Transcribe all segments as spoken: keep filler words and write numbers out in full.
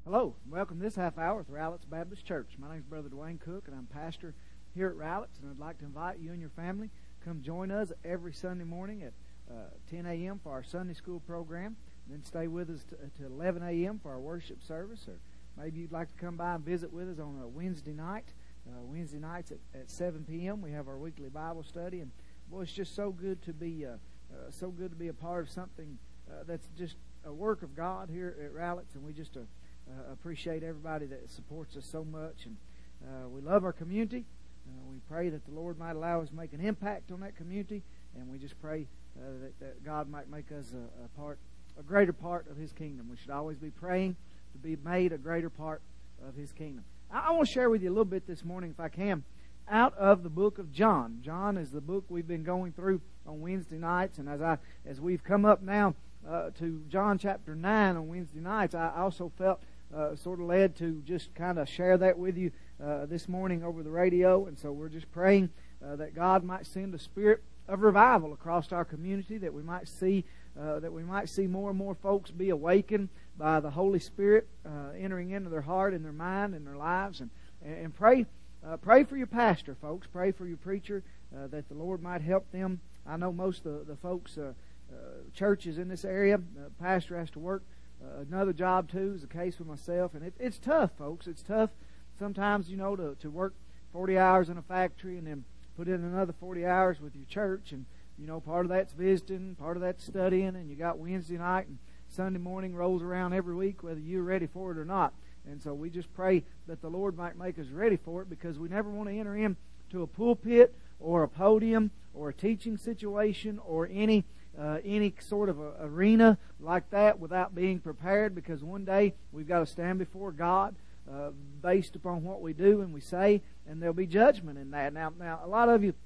Hello, welcome to this half hour with Rowlett's Baptist Church. My name is Brother Dwayne Cook, and I'm pastor here at Rowlett's, and I'd like to invite you and your family come join us every Sunday morning at uh, ten a.m. for our Sunday school program, and then stay with us to, to eleven a.m. for our worship service, or maybe you'd like to come by and visit with us on a Wednesday night. Uh, Wednesday nights at, at seven p.m. we have our weekly Bible study, and boy, it's just so good to be uh, uh, so good to be a part of something uh, that's just a work of God here at Rowlett's, and we just uh, Uh, appreciate everybody that supports us so much, and uh, we love our community. Uh, we pray that the Lord might allow us to make an impact on that community, and we just pray uh, that, that God might make us a, a part, a greater part of His kingdom. We should always be praying to be made a greater part of His kingdom. I, I want to share with you a little bit this morning, if I can, out of the book of John. John is the book we've been going through on Wednesday nights, and as I as we've come up now uh, to John chapter nine on Wednesday nights, I also felt Uh, sort of led to just kind of share that with you uh, this morning over the radio. And so we're just praying uh, that God might send a spirit of revival across our community, that we might see uh, that we might see more and more folks be awakened by the Holy Spirit uh, entering into their heart and their mind and their lives. And, and pray uh, pray for your pastor, folks. Pray for your preacher, uh, that the Lord might help them. I know most of the, the folks, uh, uh, churches in this area, the pastor has to work Uh, another job too, is the case with myself, and it, it's tough, folks. It's tough sometimes, you know, to, to work forty hours in a factory and then put in another forty hours with your church, and you know, part of that's visiting, part of that's studying, and you got Wednesday night and Sunday morning rolls around every week, whether you're ready for it or not. And so we just pray that the Lord might make us ready for it, because we never want to enter into a pulpit or a podium or a teaching situation or any Uh, any sort of a arena like that without being prepared, because one day we've got to stand before God uh, based upon what we do and we say, and there'll be judgment in that. Now, now a lot of you,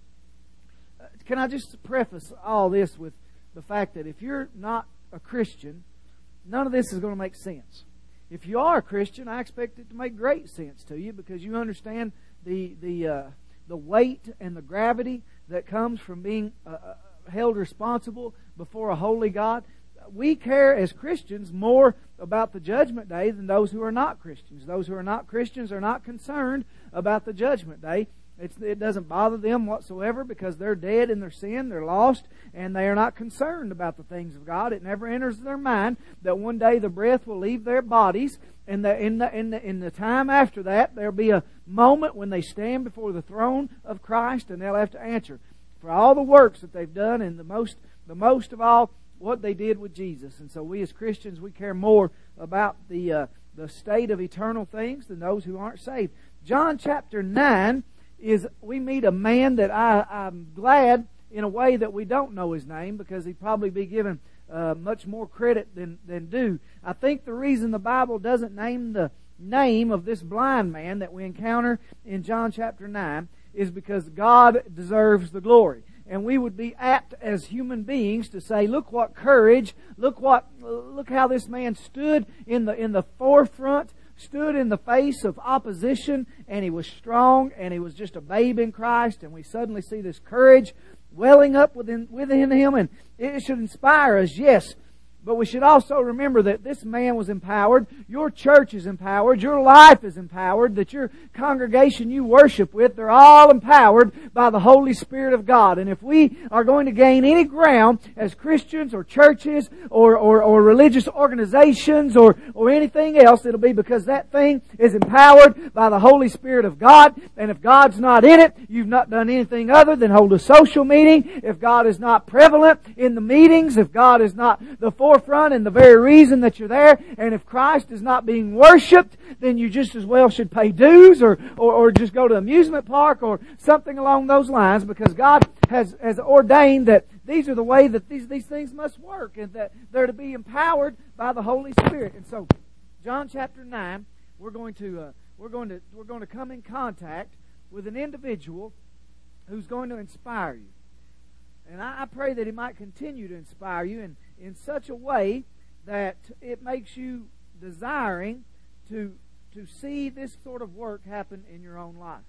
uh, can I just preface all this with the fact that if you're not a Christian, none of this is going to make sense. If you are a Christian, I expect it to make great sense to you, because you understand the the uh, the weight and the gravity that comes from being uh, held responsible before a holy God. We care as Christians more about the judgment day than those who are not Christians. Those who are not Christians are not concerned about the judgment day. It's, it doesn't bother them whatsoever, because they're dead in their sin, they're lost, and they are not concerned about the things of God. It never enters their mind that one day the breath will leave their bodies, and the, in, the, in, the, in the time after that, there'll be a moment when they stand before the throne of Christ, and they'll have to answer for all the works that they've done, and the most, the most of all, what they did with Jesus. And so we as Christians, we care more about the uh, the state of eternal things than those who aren't saved. John chapter nine is, we meet a man that I, I'm glad in a way that we don't know his name, because he'd probably be given uh, much more credit than, than due. I think the reason the Bible doesn't name the name of this blind man that we encounter in John chapter nine is because God deserves the glory. And we would be apt as human beings to say, look what courage, look what, look how this man stood in the, in the forefront, stood in the face of opposition, and he was strong, and he was just a babe in Christ, and we suddenly see this courage welling up within, within him, and it should inspire us, yes. But we should also remember that this man was empowered. Your church is empowered. Your life is empowered. That your congregation you worship with, they're all empowered by the Holy Spirit of God. And if we are going to gain any ground as Christians or churches or, or, or religious organizations or, or anything else, it'll be because that thing is empowered by the Holy Spirit of God. And if God's not in it, you've not done anything other than hold a social meeting. If God is not prevalent in the meetings, if God is not the forefront and the very reason that you're there, and if Christ is not being worshipped, then you just as well should pay dues or, or, or just go to an amusement park or something along those lines, because God has, has ordained that these are the way that these, these things must work, and that they're to be empowered by the Holy Spirit. And so, John chapter nine, we're going to uh, we're going to we're going to come in contact with an individual who's going to inspire you. And I, I pray that he might continue to inspire you in, in such a way that it makes you desiring to, to see this sort of work happen in your own life.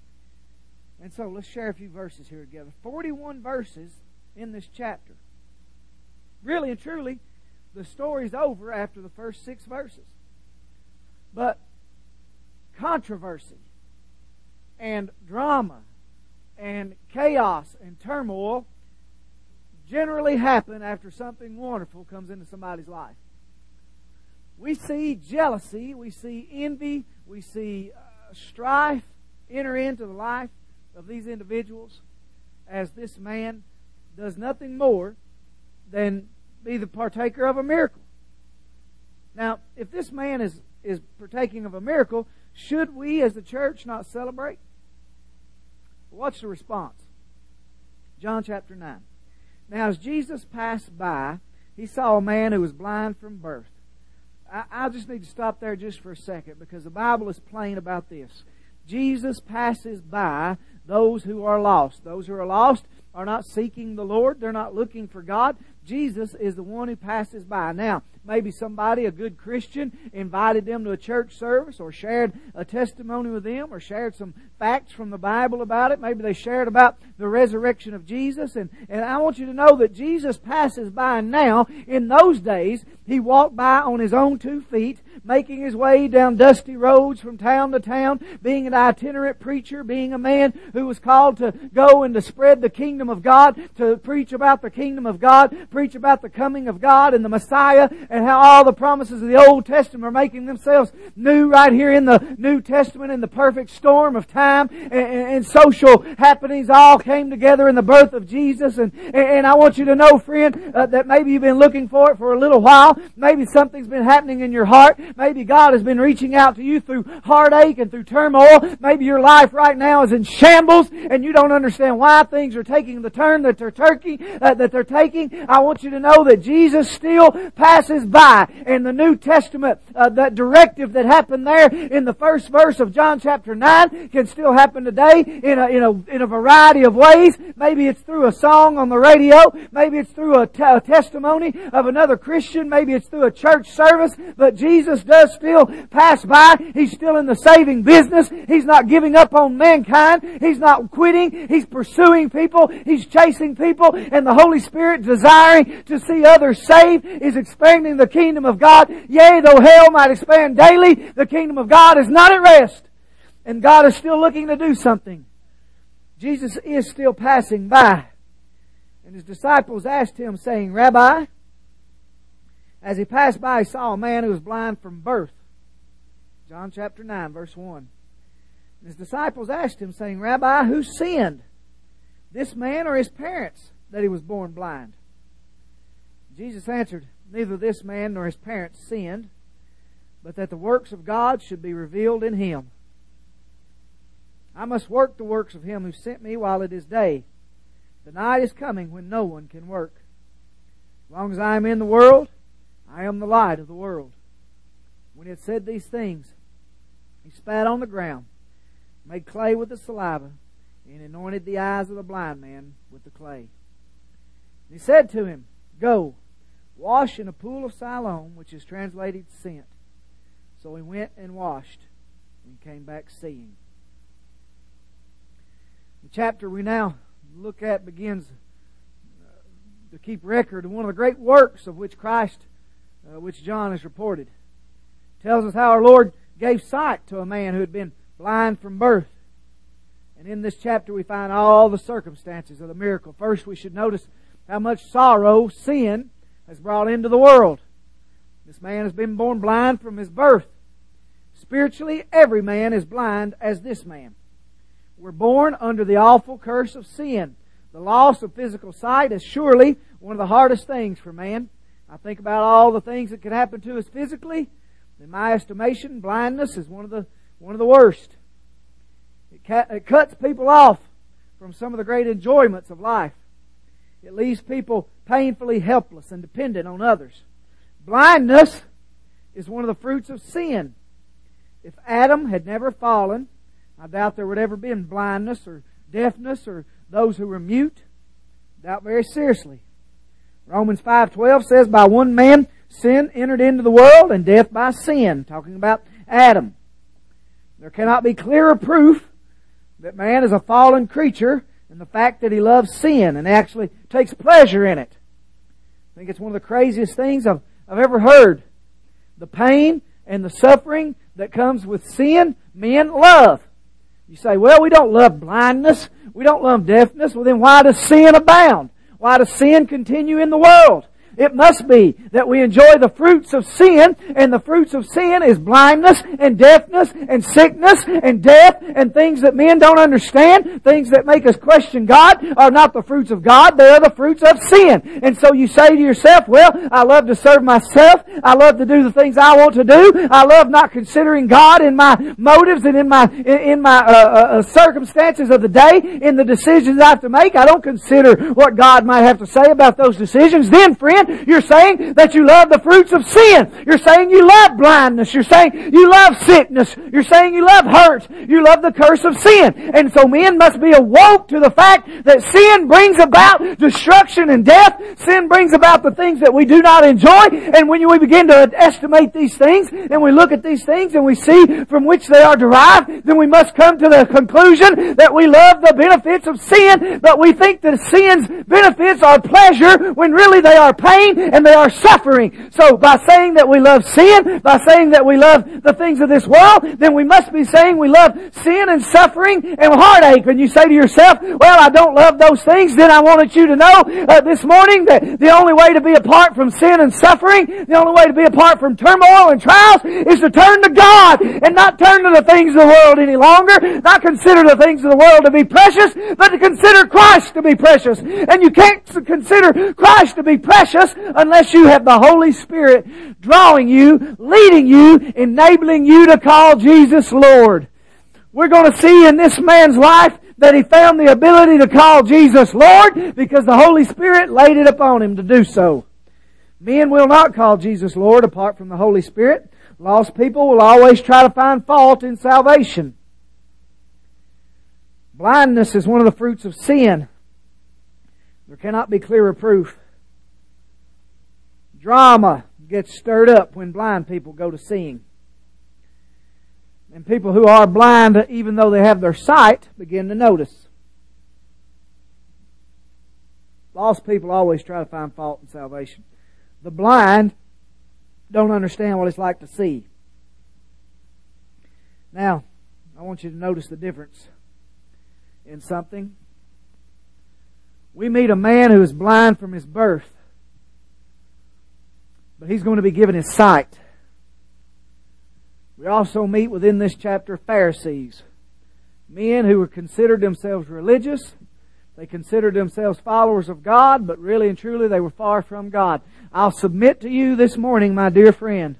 And so let's share a few verses here together. forty-one verses in this chapter. Really and truly, the story's over after the first six verses. controversy and drama and chaos and turmoil generally happen after something wonderful comes into somebody's life. We see jealousy, we see envy, we see uh, strife enter into the life of these individuals as this man does nothing more than be the partaker of a miracle. Now, if this man is, is partaking of a miracle, should we as the church not celebrate? What's the response? John chapter nine. Now, as Jesus passed by, he saw a man who was blind from birth. I, I just need to stop there just for a second, because the Bible is plain about this. Jesus passes by those who are lost. Those who are lost are not seeking the Lord. They're not looking for God. Jesus is the one who passes by. Now, maybe somebody, a good Christian, invited them to a church service or shared a testimony with them or shared some facts from the Bible about it. Maybe they shared about the resurrection of Jesus. And, and I want you to know that Jesus passes by now. In those days, He walked by on His own two feet, making His way down dusty roads from town to town, being an itinerant preacher, being a man who was called to go and to spread the kingdom of God, to preach about the kingdom of God, preach about the coming of God and the Messiah, and how all the promises of the Old Testament are making themselves new right here in the New Testament, in the perfect storm of time, and, and social happenings all came together in the birth of Jesus. And, and I want you to know, friend, uh, that maybe you've been looking for it for a little while. Maybe something's been happening in your heart. Maybe God has been reaching out to you through heartache and through turmoil. Maybe your life right now is in shambles and you don't understand why things are taking the turn that they're turkey, uh, that they're taking. I want you to know that Jesus still passes by. In the New Testament, uh, that directive that happened there in the first verse of John chapter nine can still happen today in a, in a, in a variety of ways. Maybe it's through a song on the radio. Maybe it's through a, t- a testimony of another Christian. Maybe it's through a church service. But Jesus does still pass by. He's still in the saving business. He's not giving up on mankind. He's not quitting. He's pursuing people. He's chasing people. And the Holy Spirit, desiring to see others saved, is expanding the kingdom of God. Yea, though hell might expand daily, the kingdom of God is not at rest. And God is still looking to do something. Jesus is still passing by. And His disciples asked Him, saying, Rabbi, as He passed by, He saw a man who was blind from birth. John chapter nine, verse one. And His disciples asked Him, saying, Rabbi, who sinned, this man or his parents, that he was born blind? Jesus answered, neither this man nor his parents sinned, but that the works of God should be revealed in him. I must work the works of Him who sent me while it is day. The night is coming when no one can work. As long as I am in the world, I am the light of the world. When He had said these things, He spat on the ground, made clay with the saliva, and anointed the eyes of the blind man with the clay. And He said to him, Go, wash in a pool of Siloam, which is translated sent. So he went and washed and came back seeing. The chapter we now look at begins to keep record of one of the great works of which Christ, uh, which John has reported. It tells us how our Lord gave sight to a man who had been blind from birth. And in this chapter we find all the circumstances of the miracle. First, we should notice how much sorrow sin has brought into the world. This man has been born blind from his birth. Spiritually, every man is blind as this man. We're born under the awful curse of sin. The loss of physical sight is surely one of the hardest things for man. I think about all the things that could happen to us physically. In my estimation, blindness is one of the one of the worst. It, ca- it cuts people off from some of the great enjoyments of life. It leaves people painfully helpless and dependent on others. Blindness is one of the fruits of sin. If Adam had never fallen, I doubt there would ever been blindness or deafness or those who were mute. I doubt very seriously. Romans five twelve says, by one man sin entered into the world, and death by sin. Talking about Adam. There cannot be clearer proof that man is a fallen creature than the fact that he loves sin and actually takes pleasure in it. I think it's one of the craziest things I've, I've ever heard. The pain and the suffering that comes with sin, men love. You say, well, we don't love blindness. We don't love deafness. Well, then why does sin abound? Why does sin continue in the world? It must be that we enjoy the fruits of sin, and the fruits of sin is blindness and deafness and sickness and death and things that men don't understand, things that make us question God are not the fruits of God, they are the fruits of sin. And so you say to yourself, well, I love to serve myself, I love to do the things I want to do, I love not considering God in my motives and in my in my uh, uh, circumstances of the day, in the decisions I have to make. I don't consider what God might have to say about those decisions. Then, friend, you're saying that you love the fruits of sin. You're saying you love blindness. You're saying you love sickness. You're saying you love hurt. You love the curse of sin. And so men must be awoke to the fact that sin brings about destruction and death. Sin brings about the things that we do not enjoy. And when we begin to estimate these things, and we look at these things and we see from which they are derived, then we must come to the conclusion that we love the benefits of sin, but we think that sin's benefits are pleasure when really they are pain and they are suffering. So by saying that we love sin, by saying that we love the things of this world, then we must be saying we love sin and suffering and heartache. And you say to yourself, well, I don't love those things, then I wanted you to know uh, this morning that the only way to be apart from sin and suffering, the only way to be apart from turmoil and trials is to turn to God and not turn to the things of the world any longer, not consider the things of the world to be precious, but to consider Christ to be precious. And you can't consider Christ to be precious unless you have the Holy Spirit drawing you, leading you, enabling you to call Jesus Lord. We're going to see in this man's life that he found the ability to call Jesus Lord because the Holy Spirit laid it upon him to do so. Men will not call Jesus Lord apart from the Holy Spirit. Lost people will always try to find fault in salvation. Blindness is one of the fruits of sin. There cannot be clearer proof. Drama gets stirred up when blind people go to sing. And people who are blind, even though they have their sight, begin to notice. Lost people always try to find fault in salvation. The blind don't understand what it's like to see. Now, I want you to notice the difference in something. We meet a man who is blind from his birth, but he's going to be given his sight. We also meet within this chapter Pharisees, men who were considered themselves religious. They considered themselves followers of God, but really and truly they were far from God. I'll submit to you this morning, my dear friend,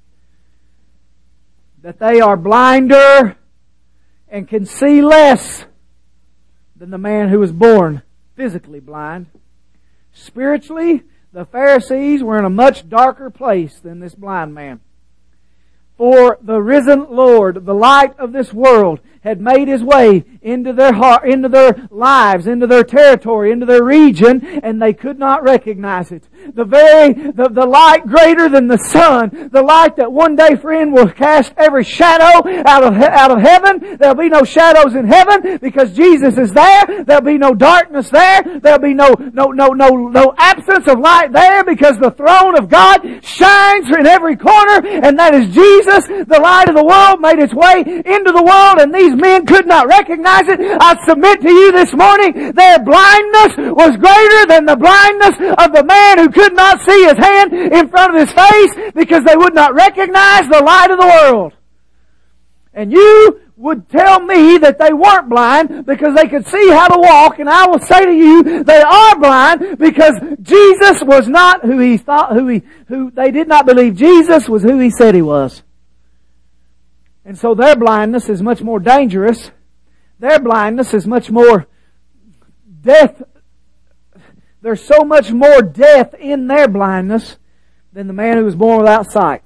that they are blinder and can see less than the man who was born physically blind. Spiritually, the Pharisees were in a much darker place than this blind man. For the risen Lord, the light of this world, had made His way into their heart, into their lives, into their territory, into their region, and they could not recognize it. The very, the, the light greater than the sun, the light that one day, friend, will cast every shadow out of, out of heaven. There'll be no shadows in heaven because Jesus is there. There'll be no darkness there. There'll be no, no, no, no, no absence of light there because the throne of God shines in every corner, and that is Jesus. The light of the world made its way into the world, and these men could not recognize it. I submit to you this morning, their blindness was greater than the blindness of the man who could not see his hand in front of his face because they would not recognize the light of the world. And you would tell me that they weren't blind because they could see how to walk, and I will say to you, they are blind because Jesus was not who he thought, who he, who they did not believe Jesus was who He said He was. And so their blindness is much more dangerous. Their blindness is much more death. There's so much more death in their blindness than the man who was born without sight.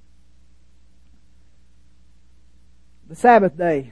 The Sabbath day.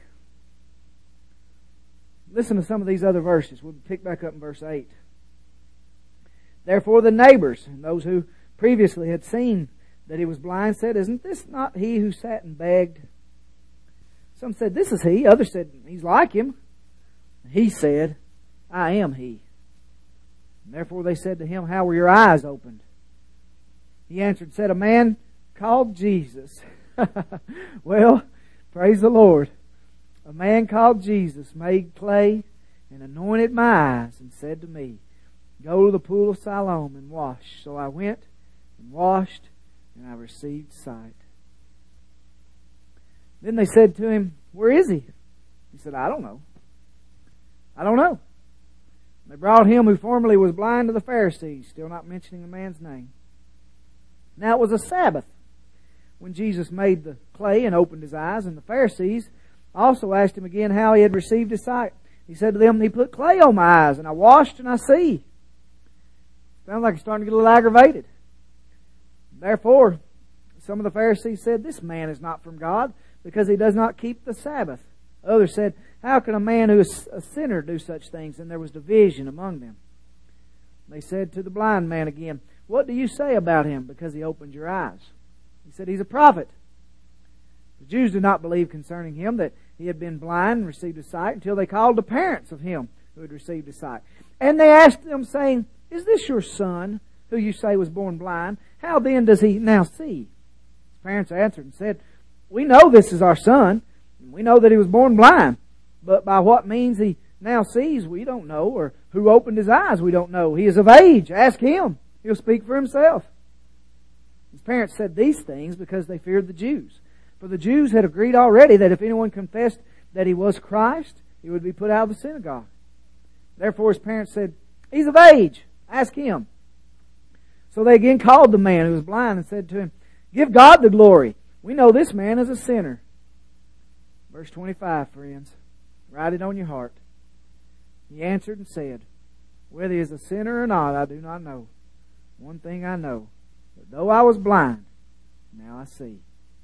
Listen to some of these other verses. We'll pick back up in verse eight. Therefore the neighbors, and those who previously had seen that he was blind, said, "Isn't this not he who sat and begged?" Some said, "This is he." Others said, "He's like him." He said, "I am he." And therefore they said to him, "How were your eyes opened?" He answered, said, "A man called Jesus Well, praise the Lord. A man called Jesus made clay and anointed my eyes and said to me, go to the pool of Siloam and wash. So I went and washed, and I received sight. Then they said to him, where is he? He said, I don't know. I don't know. They brought him who formerly was blind to the Pharisees, still not mentioning the man's name. Now it was a Sabbath when Jesus made the clay and opened his eyes, and the Pharisees also asked him again how he had received his sight. He said to them, he put clay on my eyes, and I washed, and I see. Sounds like he's starting to get a little aggravated. Therefore, some of the Pharisees said, this man is not from God, because he does not keep the Sabbath. Others said, how can a man who is a sinner do such things? And there was division among them. They said to the blind man again, what do you say about him because he opened your eyes? He said, he's a prophet. The Jews did not believe concerning him that he had been blind and received his sight until they called the parents of him who had received his sight. And they asked them, saying, is this your son, who you say was born blind? How then does he now see? His parents answered and said, we know this is our son, and we know that he was born blind. But by what means he now sees, we don't know, or who opened his eyes, we don't know. He is of age. Ask him. He'll speak for himself. His parents said these things because they feared the Jews. For the Jews had agreed already that if anyone confessed that he was Christ, he would be put out of the synagogue. Therefore his parents said, he's of age. Ask him. So they again called the man who was blind and said to him, give God the glory. We know this man is a sinner. Verse twenty-five, friends. Write it on your heart. He answered and said, whether he is a sinner or not, I do not know. One thing I know, that though I was blind, now I see.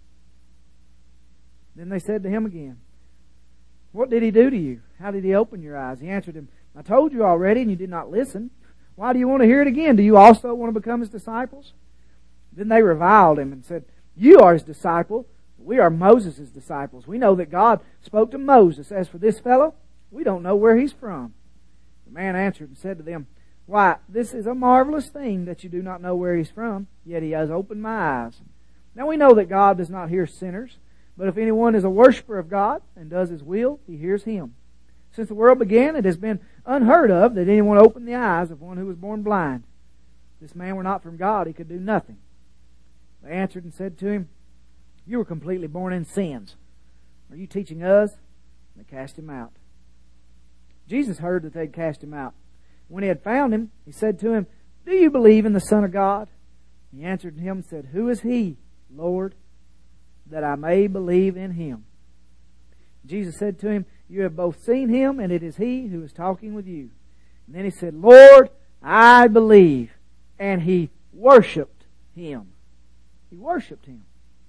Then they said to him again, what did he do to you? How did he open your eyes? He answered them, I told you already, and you did not listen. Why do you want to hear it again? Do you also want to become his disciples? Then they reviled him and said, you are his disciple. We are Moses' disciples. We know that God spoke to Moses. As for this fellow, we don't know where he's from. The man answered and said to them, why, this is a marvelous thing that you do not know where he's from, yet he has opened my eyes. Now we know that God does not hear sinners, but if anyone is a worshiper of God and does his will, he hears him. Since the world began, it has been unheard of that anyone opened the eyes of one who was born blind. If this man were not from God, he could do nothing. They answered and said to him, you were completely born in sins. Are you teaching us? And they cast him out. Jesus heard that they had cast him out. When he had found him, he said to him, do you believe in the Son of God? He answered him and said, who is he, Lord, that I may believe in him? Jesus said to him, you have both seen him, and it is he who is talking with you. And then he said, Lord, I believe. And he worshipped him. He worshipped him.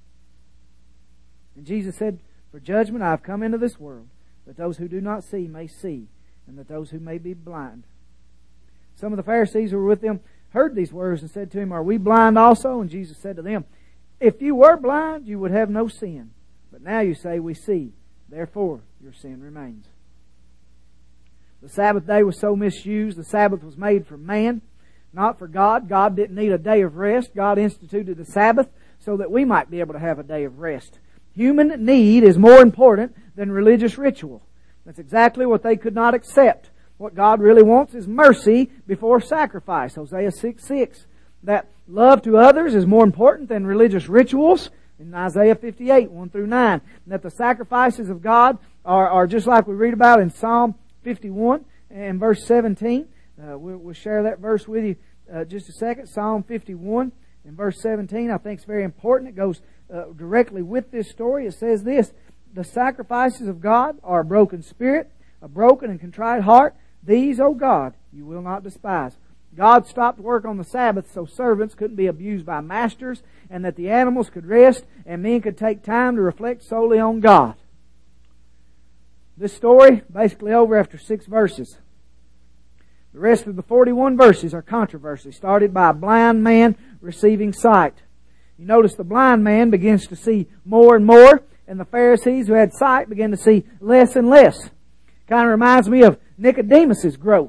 And Jesus said, for judgment I have come into this world, that those who do not see may see, and that those who may be blind. Some of the Pharisees who were with them heard these words and said to him, are we blind also? And Jesus said to them, if you were blind, you would have no sin. But now you say, we see. Therefore, your sin remains. The Sabbath day was so misused. The Sabbath was made for man, not for God. God didn't need a day of rest. God instituted the Sabbath so that we might be able to have a day of rest. Human need is more important than religious ritual. That's exactly what they could not accept. What God really wants is mercy before sacrifice. Hosea six six. That love to others is more important than religious rituals. In Isaiah fifty-eight, one through nine. And that the sacrifices of God are, are just like we read about in Psalm fifty-one and verse seventeen. Uh, we'll, we'll share that verse with you uh, just a second. Psalm fifty-one and verse seventeen I think is very important. It goes uh, directly with this story. It says this, the sacrifices of God are a broken spirit, a broken and contrite heart. These, O God, you will not despise. God stopped work on the Sabbath so servants couldn't be abused by masters, and that the animals could rest and men could take time to reflect solely on God. This story basically over after six verses. The rest of the forty-one verses are controversy, started by a blind man receiving sight. You notice the blind man begins to see more and more, and the Pharisees who had sight begin to see less and less. Kind of reminds me of Nicodemus's growth.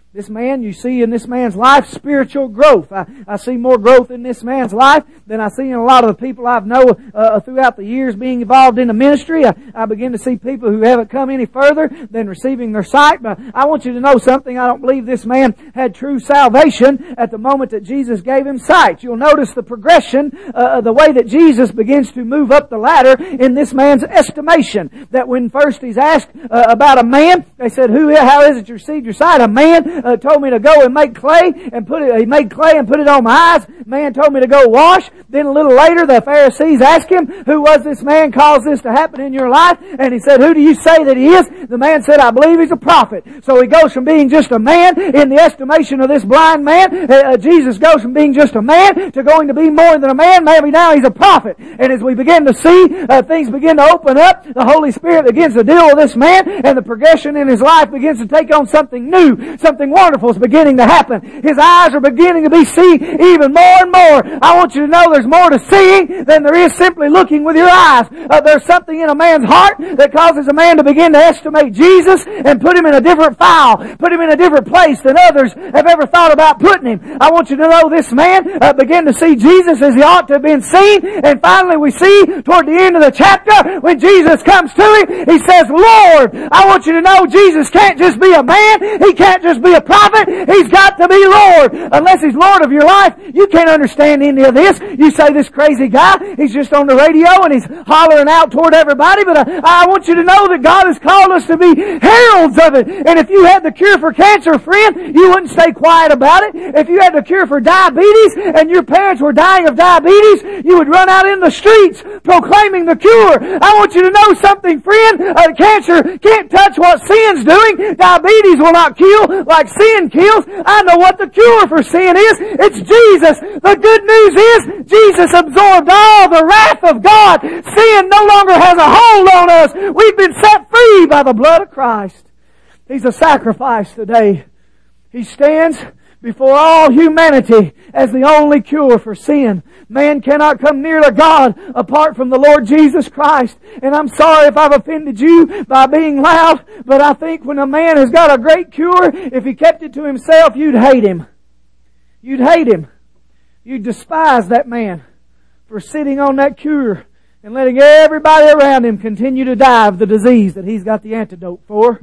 This man, you see in this man's life, spiritual growth. I, I see more growth in this man's life than I see in a lot of the people I know uh, throughout the years being involved in the ministry. I, I begin to see people who haven't come any further than receiving their sight. But I want you to know something. I don't believe this man had true salvation at the moment that Jesus gave him sight. You'll notice the progression, uh, the way that Jesus begins to move up the ladder in this man's estimation. That when first he's asked uh, about a man, they said, "Who? How is it you received your sight?" A man uh, told me to go and make clay and put it. He made clay and put it on my eyes. Man told me to go wash. Then a little later, the Pharisees asked him, "Who was this man caused this to happen in your life?" And he said, "Who do you say that he is?" The man said, "I believe he's a prophet." So he goes from being just a man in the estimation of this blind man. Uh, Jesus goes from being just a man to going to be more than a man. Maybe now he's a prophet. And as we begin to see uh, things begin to open up, the Holy Spirit begins to deal with this man, and the progression in his life begins to take on something new. Something wonderful is beginning to happen. His eyes are beginning to be seen even more and more. I want you to know there's more to seeing than there is simply looking with your eyes. Uh, there's something in a man's heart that causes a man to begin to estimate Jesus and put him in a different file, put him in a different place than others have ever thought about putting him. I want you to know this man uh, began to see Jesus as he ought to have been seen, and finally we see toward the end of the chapter when Jesus comes to him, he says, "Lord." I want you to know Jesus can't just be a man. He can't just be a prophet. He's got to be Lord. Unless he's Lord of your life, you can't understand any of this. You say, "This crazy guy, he's just on the radio and he's hollering out toward everybody." But I, I want you to know that God has called us to be heralds of it. And if you had the cure for cancer, friend, you wouldn't stay quiet about it. If you had the cure for diabetes and your parents were dying of diabetes, you would run out in the streets proclaiming the cure. I want you to know something, friend. Uh, cancer can't touch what sin's doing. Diabetes will not kill like sin kills. I know what the cure for sin is. It's Jesus. The good news is Jesus absorbed all the wrath of God. Sin no longer has a hold on us. We've been set free by the blood of Christ. He's a sacrifice today. He stands before all humanity as the only cure for sin. Man cannot come near to God apart from the Lord Jesus Christ. And I'm sorry if I've offended you by being loud, but I think when a man has got a great cure, if he kept it to himself, you'd hate him. You'd hate him. You'd despise that man for sitting on that cure and letting everybody around him continue to die of the disease that he's got the antidote for.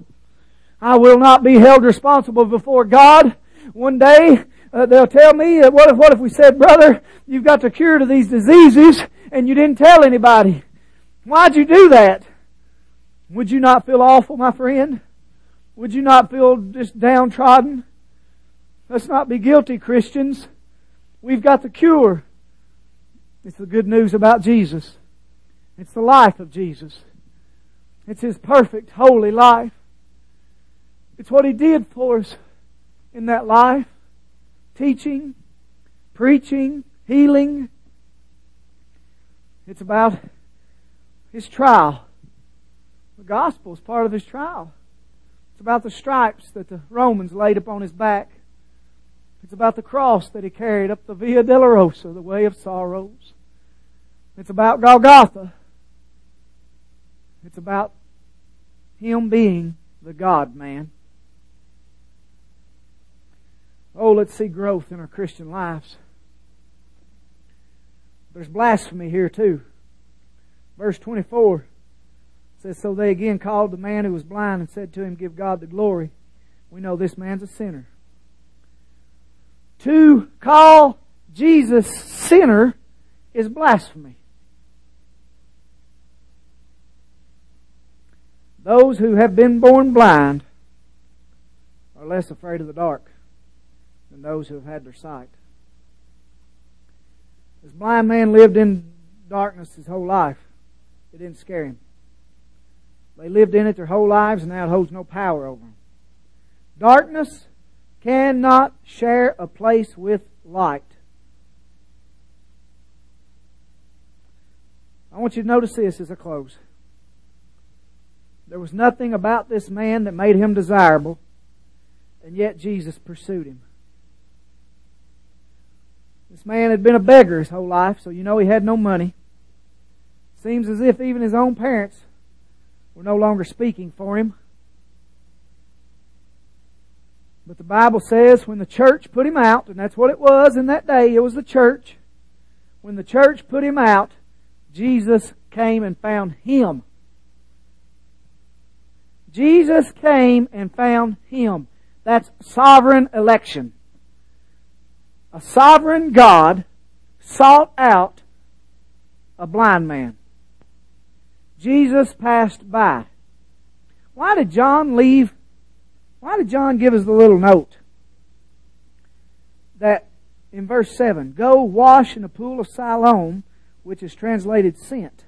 I will not be held responsible before God. One day, uh, they'll tell me, uh, what if, what if we said, "Brother, you've got the cure to these diseases and you didn't tell anybody. Why'd you do that?" Would you not feel awful, my friend? Would you not feel just downtrodden? Let's not be guilty, Christians. We've got the cure. It's the good news about Jesus. It's the life of Jesus. It's His perfect, holy life. It's what He did for us in that life. Teaching, preaching, healing. It's about His trial. The gospel is part of His trial. It's about the stripes that the Romans laid upon His back. It's about the cross that He carried up the Via Dolorosa, the way of sorrows. It's about Golgotha. It's about Him being the God-man. Oh, let's see growth in our Christian lives. There's blasphemy here too. Verse twenty-four says, "So they again called the man who was blind and said to him, 'Give God the glory. We know this man's a sinner.'" To call Jesus sinner is blasphemy. Those who have been born blind are less afraid of the dark than those who have had their sight. This blind man lived in darkness his whole life. It didn't scare him. They lived in it their whole lives, and now it holds no power over them. Darkness cannot share a place with light. I want you to notice this as I close. There was nothing about this man that made him desirable, and yet Jesus pursued him. This man had been a beggar his whole life, so you know he had no money. Seems as if even his own parents were no longer speaking for him. But the Bible says when the church put him out, and that's what it was in that day, it was the church. When the church put him out, Jesus came and found him. Jesus came and found him. That's sovereign election. A sovereign God sought out a blind man. Jesus passed by. Why did John leave? Why did John give us the little note that in verse seven, go wash in the pool of Siloam, which is translated sent?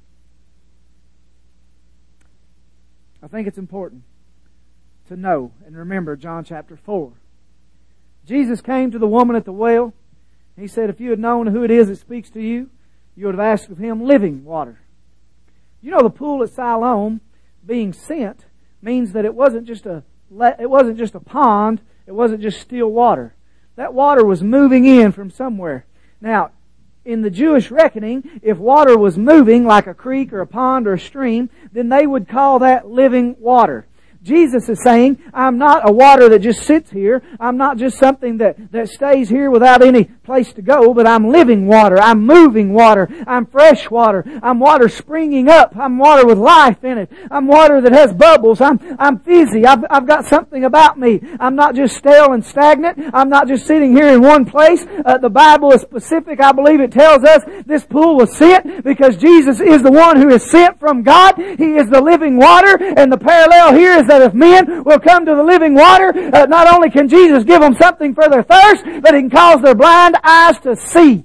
I think it's important to know and remember John chapter four. Jesus came to the woman at the well. He said, if you had known who it is that speaks to you, you would have asked of him living water. You know, the pool at Siloam being sent means that it wasn't just a it wasn't just a pond, it wasn't just still water. That water was moving in from somewhere. Now, in the Jewish reckoning, if water was moving like a creek or a pond or a stream, then they would call that living water. Jesus is saying, I'm not a water that just sits here. I'm not just something that, that stays here without any place to go, but I'm living water. I'm moving water. I'm fresh water. I'm water springing up. I'm water with life in it. I'm water that has bubbles. I'm, I'm fizzy. I've, I've got something about me. I'm not just stale and stagnant. I'm not just sitting here in one place. Uh, the Bible is specific. I believe it tells us this pool was sent because Jesus is the one who is sent from God. He is the living water, and the parallel here is that if men will come to the living water, uh, not only can Jesus give them something for their thirst, but He can cause their blind eyes to see.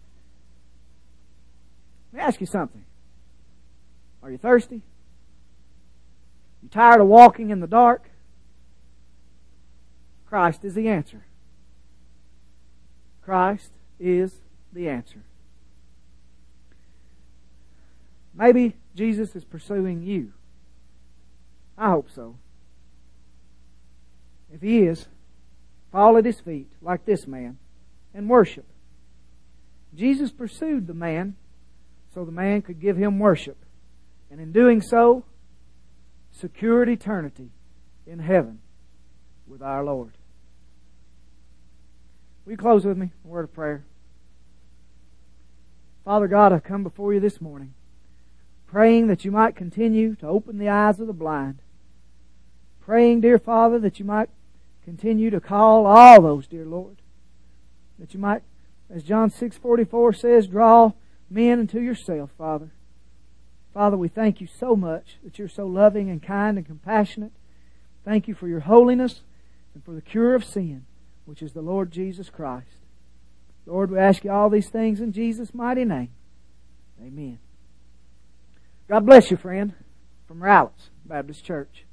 Let me ask you something. Are you thirsty? You tired of walking in the dark? Christ is the answer. Christ is the answer. Maybe Jesus is pursuing you. I hope so. If He is, fall at His feet like this man and worship. Jesus pursued the man so the man could give Him worship. And in doing so, secured eternity in heaven with our Lord. Will you close with me? A word of prayer. Father God, I come before You this morning, praying that You might continue to open the eyes of the blind. Praying, dear Father, that You might continue to call all those, dear Lord. That You might, as John six forty-four says, draw men unto Yourself, Father. Father, we thank You so much that You're so loving and kind and compassionate. Thank You for Your holiness and for the cure of sin, which is the Lord Jesus Christ. Lord, we ask You all these things in Jesus' mighty name. Amen. God bless you, friend, from Rowletts Baptist Church.